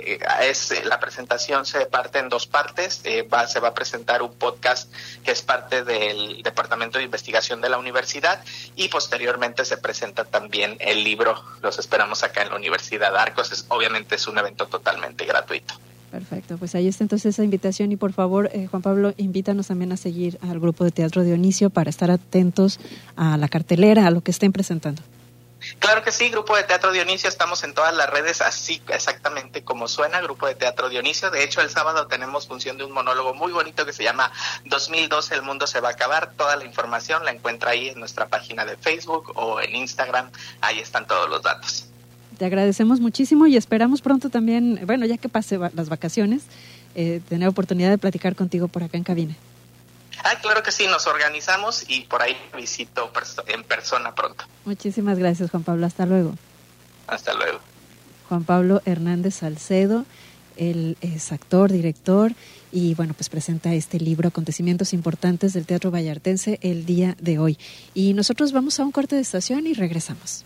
la presentación se parte en dos partes. Se va a presentar un podcast que es parte del Departamento de Investigación de la universidad, y posteriormente se presenta también el libro. Los esperamos acá en la Universidad Arcos. Obviamente es un evento totalmente gratuito. Perfecto, pues ahí está entonces esa invitación y por favor, Juan Pablo, invítanos también a seguir al grupo de Teatro Dionisio para estar atentos a la cartelera, a lo que estén presentando. Claro que sí, Grupo de Teatro Dionisio, estamos en todas las redes, así exactamente como suena, Grupo de Teatro Dionisio. De hecho, el sábado tenemos función de un monólogo muy bonito que se llama 2012, el mundo se va a acabar. Toda la información la encuentra ahí en nuestra página de Facebook o en Instagram, ahí están todos los datos. Te agradecemos muchísimo y esperamos pronto también, bueno, ya que pase las vacaciones, tener oportunidad de platicar contigo por acá en cabina. Claro que sí, nos organizamos y por ahí visito en persona pronto. Muchísimas gracias, Juan Pablo. Hasta luego. Hasta luego. Juan Pablo Hernández Salcedo, él es actor, director y bueno, pues presenta este libro, Acontecimientos Importantes del Teatro Vallartense, el día de hoy. Y nosotros vamos a un corte de estación y regresamos.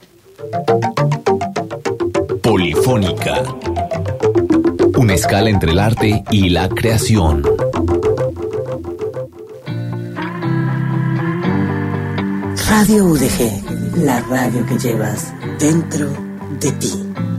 Polifónica. Una escala entre el arte y la creación. Radio UDG, la radio que llevas dentro de ti.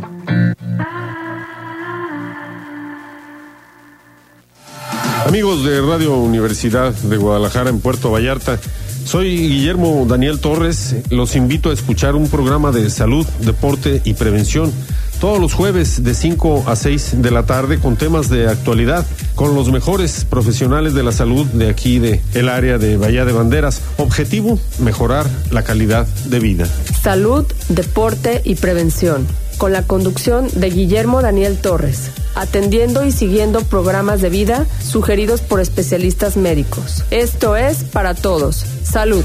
Amigos de Radio Universidad de Guadalajara en Puerto Vallarta, soy Guillermo Daniel Torres. Los invito a escuchar un programa de salud, deporte y prevención todos los jueves de 5 a 6 de la tarde con temas de actualidad, con los mejores profesionales de la salud de aquí, de el área de Bahía de Banderas. Objetivo, mejorar la calidad de vida. Salud, deporte y prevención, con la conducción de Guillermo Daniel Torres, atendiendo y siguiendo programas de vida sugeridos por especialistas médicos. Esto es para todos. Salud.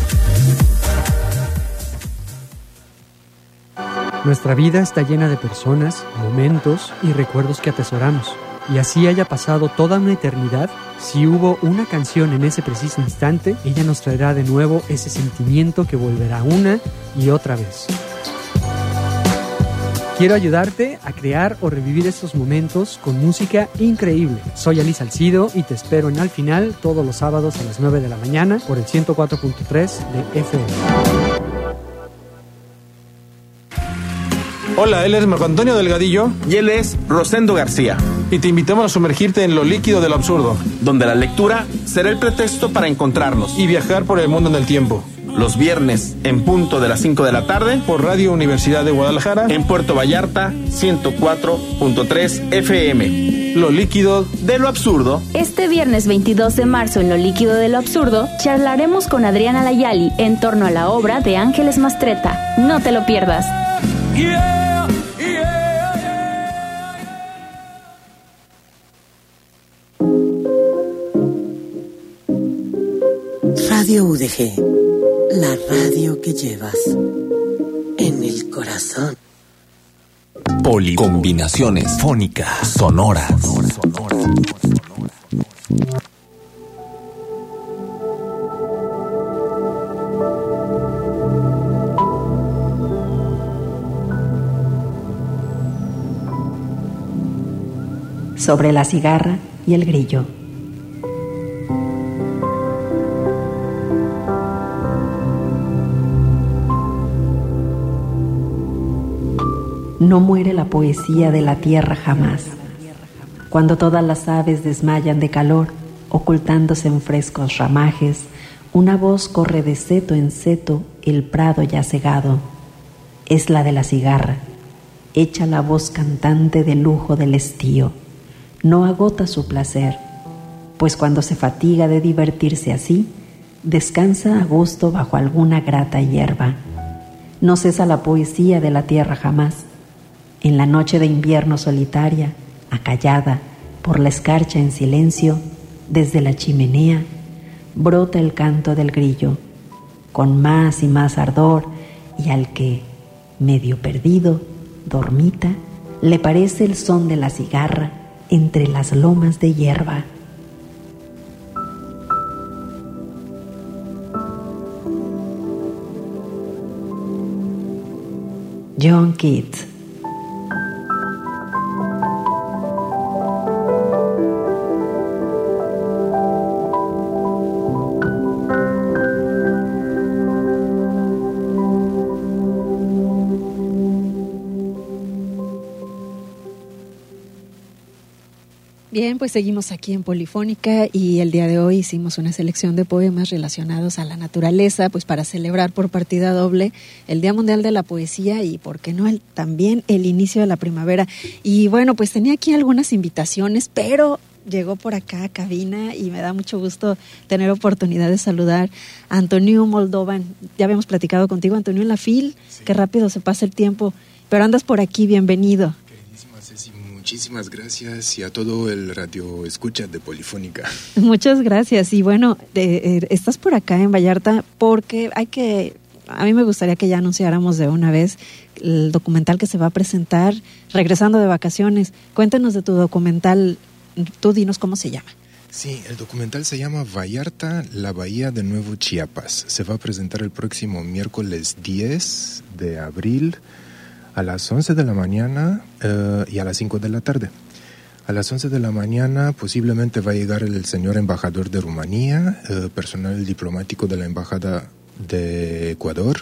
Nuestra vida está llena de personas, momentos y recuerdos que atesoramos. Y así haya pasado toda una eternidad, si hubo una canción en ese preciso instante, ella nos traerá de nuevo ese sentimiento que volverá una y otra vez. Quiero ayudarte a crear o revivir estos momentos con música increíble. Soy Ali Salcido y te espero en Al Final todos los sábados a las 9 de la mañana por el 104.3 de FM. Hola, él es Marco Antonio Delgadillo. Y él es Rosendo García. Y te invitamos a sumergirte en lo líquido de lo absurdo, donde la lectura será el pretexto para encontrarnos y viajar por el mundo en el tiempo. Los viernes, en punto de las 5 de la tarde, por Radio Universidad de Guadalajara, en Puerto Vallarta, 104.3 FM. Lo líquido de lo absurdo. Este viernes 22 de marzo en Lo líquido de lo absurdo, charlaremos con Adriana Layali en torno a la obra de Ángeles Mastretta. No te lo pierdas. Radio UDG, la radio que llevas en el corazón. Policombinaciones fónicas sonoras. Sobre la cigarra y el grillo. No muere la poesía de la tierra jamás. Cuando todas las aves desmayan de calor, ocultándose en frescos ramajes, una voz corre de seto en seto el prado ya cegado. Es la de la cigarra, echa la voz cantante del lujo del estío. No agota su placer, pues cuando se fatiga de divertirse así, descansa a gusto bajo alguna grata hierba. No cesa la poesía de la tierra jamás. En la noche de invierno solitaria, acallada, por la escarcha en silencio, desde la chimenea, brota el canto del grillo, con más y más ardor, y al que, medio perdido, dormita, le parece el son de la cigarra entre las lomas de hierba. John Keats. Bien, pues seguimos aquí en Polifónica y el día de hoy hicimos una selección de poemas relacionados a la naturaleza, pues para celebrar por partida doble el Día Mundial de la Poesía y, ¿por qué no?, también el inicio de la primavera. Y bueno, pues tenía aquí algunas invitaciones, pero llegó por acá a cabina y me da mucho gusto tener oportunidad de saludar a Antonio Moldovan. Ya habíamos platicado contigo, Antonio, en la FIL, sí. Qué rápido se pasa el tiempo, pero andas por aquí, bienvenido. Muchísimas gracias y a todo el radio escucha de Polifónica. Muchas gracias. Y bueno, estás por acá en Vallarta porque a mí me gustaría que ya anunciáramos de una vez el documental que se va a presentar regresando de vacaciones. Cuéntanos de tu documental, tú dinos cómo se llama. Sí, el documental se llama Vallarta, la Bahía de Nuevo Chiapas. Se va a presentar el próximo miércoles 10 de abril a las 11 de la mañana y a las 5 de la tarde. A las 11 de la mañana posiblemente va a llegar el señor embajador de Rumanía, personal diplomático de la Embajada de Ecuador.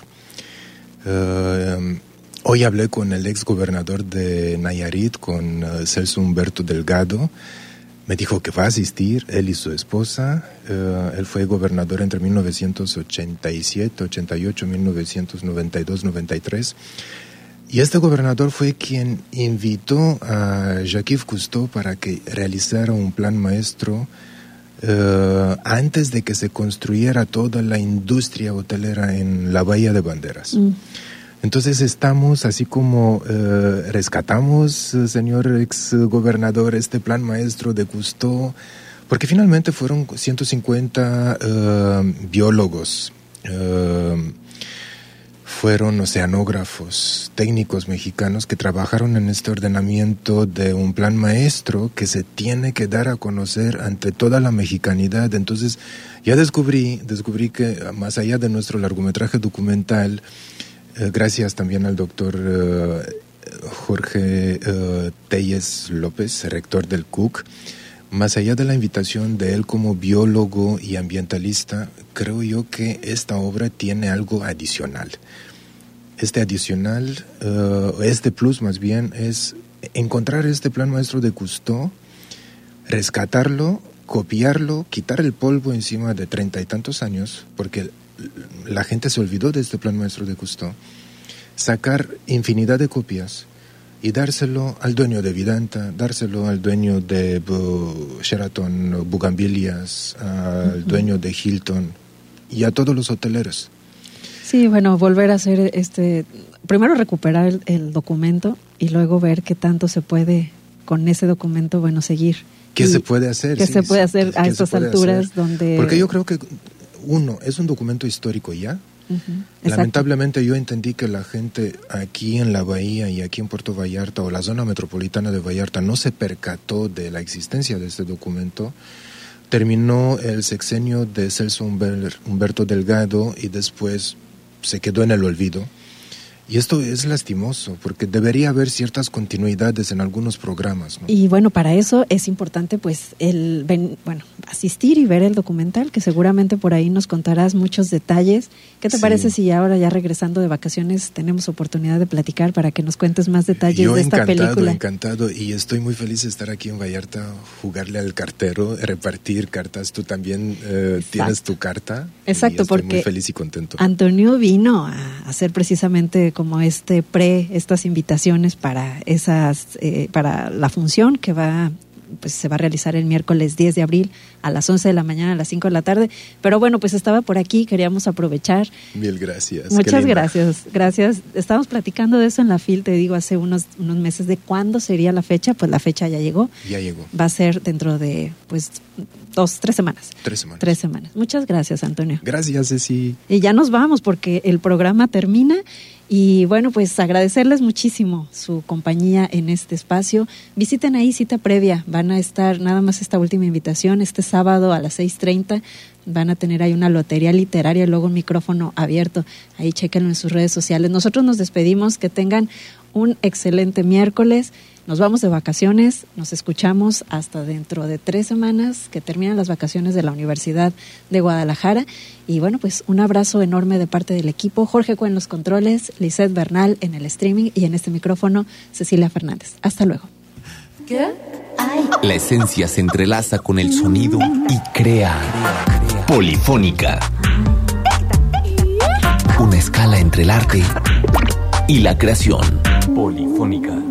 Hoy hablé con el ex gobernador de Nayarit, con Celso Humberto Delgado. Me dijo que va a asistir, él y su esposa. Él fue gobernador entre 1987, 88, 1992, 93. Y este gobernador fue quien invitó a Jacques Cousteau para que realizara un plan maestro antes de que se construyera toda la industria hotelera en la Bahía de Banderas. Entonces estamos así como rescatamos, señor ex gobernador, este plan maestro de Cousteau, porque finalmente fueron 150 biólogos, fueron oceanógrafos, técnicos mexicanos que trabajaron en este ordenamiento de un plan maestro que se tiene que dar a conocer ante toda la mexicanidad. Entonces ya descubrí que más allá de nuestro largometraje documental, gracias también al doctor Jorge Telles López, rector del CUC, más allá de la invitación de él como biólogo y ambientalista, creo yo que esta obra tiene algo adicional. Este plus más bien, es encontrar este plan maestro de Cousteau, rescatarlo, copiarlo, quitar el polvo encima de 30 y tantos años, porque la gente se olvidó de este plan maestro de Cousteau, sacar infinidad de copias y dárselo al dueño de Vidanta, dárselo al dueño de Sheraton Bugambilias, al dueño de Hilton y a todos los hoteleros. Sí, bueno, volver a hacer primero recuperar el documento y luego ver qué tanto se puede con ese documento, bueno, seguir. ¿Qué se puede hacer? ¿Qué se puede hacer a estas alturas donde...? Porque yo creo que, es un documento histórico ya. Lamentablemente yo entendí que la gente aquí en la Bahía y aquí en Puerto Vallarta o la zona metropolitana de Vallarta no se percató de la existencia de este documento. Terminó el sexenio de Celso Humberto Delgado y después se quedó en el olvido. Y esto es lastimoso, porque debería haber ciertas continuidades en algunos programas, ¿no? Y bueno, para eso es importante pues asistir y ver el documental, que seguramente por ahí nos contarás muchos detalles. ¿Qué te parece si ahora ya regresando de vacaciones tenemos oportunidad de platicar para que nos cuentes más detalles de esta película? Encantado, y estoy muy feliz de estar aquí en Vallarta, jugarle al cartero, repartir cartas. Tú también tienes tu carta. Exacto, estoy porque muy feliz y contento. Antonio vino a hacer precisamente como estas invitaciones para para la función que se va a realizar el miércoles 10 de abril a las 11 de la mañana, a las 5 de la tarde. Pero bueno, pues estaba por aquí, queríamos aprovechar. Mil gracias. Muchas gracias. Estábamos platicando de eso en la FIL, te digo, hace unos meses de cuándo sería la fecha. Pues la fecha ya llegó. Va a ser dentro de, 3 semanas. 3 semanas. Muchas gracias, Antonio. Gracias, Ceci. Y ya nos vamos porque el programa termina. Y bueno, pues agradecerles muchísimo su compañía en este espacio. Visiten ahí Cita Previa, van a estar nada más esta última invitación, este sábado a las 6:30, van a tener ahí una lotería literaria y luego un micrófono abierto. Ahí chéquenlo en sus redes sociales. Nosotros nos despedimos, que tengan un excelente miércoles. Nos vamos de vacaciones, nos escuchamos hasta dentro de 3 semanas que terminan las vacaciones de la Universidad de Guadalajara. Y bueno, pues un abrazo enorme de parte del equipo. Jorge Cue en los controles, Lisette Bernal en el streaming y en este micrófono, Cecilia Fernández. Hasta luego. ¿Qué? La esencia se entrelaza con el sonido y crea Polifónica. Una escala entre el arte y la creación. Polifónica.